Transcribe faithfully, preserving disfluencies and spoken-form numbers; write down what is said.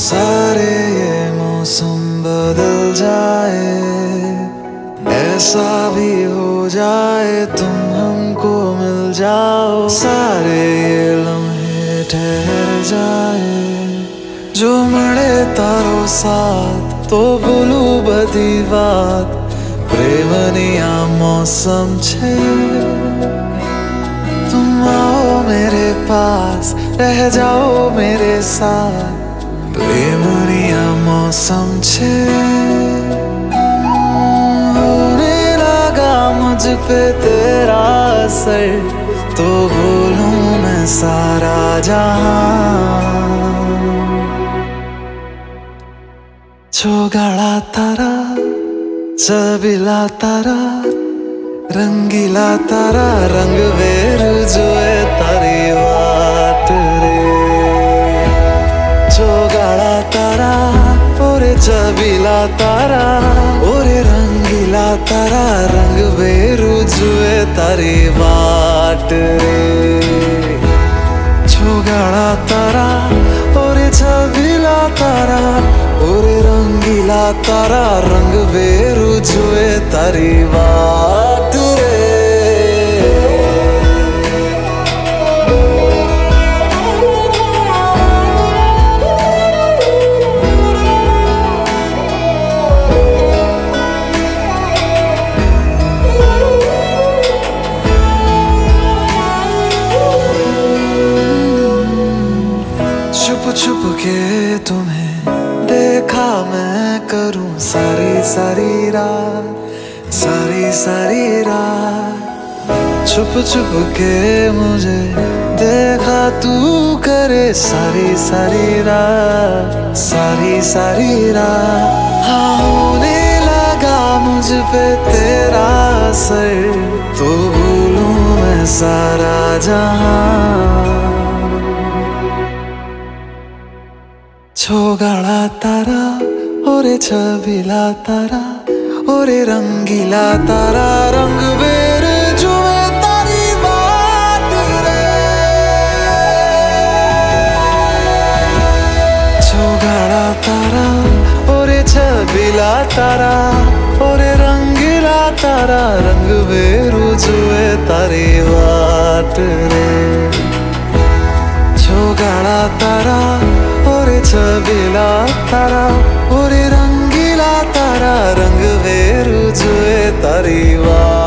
सारे ये मौसम बदल जाए, ऐसा भी हो जाए तुम हमको मिल जाओ, सारे ये लम्हे ठहर जाए, जो મળે તારો સાથ તો ભૂલું બધી વાત, પ્રેમની આ मौसम છે, तुम आओ मेरे पास, रह जाओ मेरे साथ, प्रेमनी आ मौसम छे, होने लगा मुझ पे तेरा असर, तो बोलूं मैं सारा जहां, छोगाड़ा तारा, चबिला तारा, रंगीला तारा, रंग वेरू जोए तारी वाट रे, छोगाड़ा तारा, ओरे चबिला तारा, ओरे रंगीला तारा, रंग वेरू जोए तारी वाट रे, छोगाड़ा तारा, ओरे चबिला तारा, ओरे रंगीला तारा, रंग वेरू जोए तारी वाट रे। छुप छुप के तुम्हें देखा मैं करूं सारी सारी रात, सारी सारी रात, छुप छुप के मुझे देखा तू करे सारी सारी रात, सारी सारी रात, हाँ होने लगा मुझ पे तेरा असर, तो भूलूं मैं सारा जहां, छोगाड़ा तारा, ओरे छबिला तारा, ओरे रंगीला तारा, रंग बेर जुए तारी बात रे, छोगाड़ा तारा, ओरे छबिला तारा, ओरे रंगीला तारा, रंग बेर जुए तारी बात रे, छोगाड़ा तारा, ओरे छबिला तारा, ओरे रंगीला तारा, रंग वेरू जोए तारी वाट।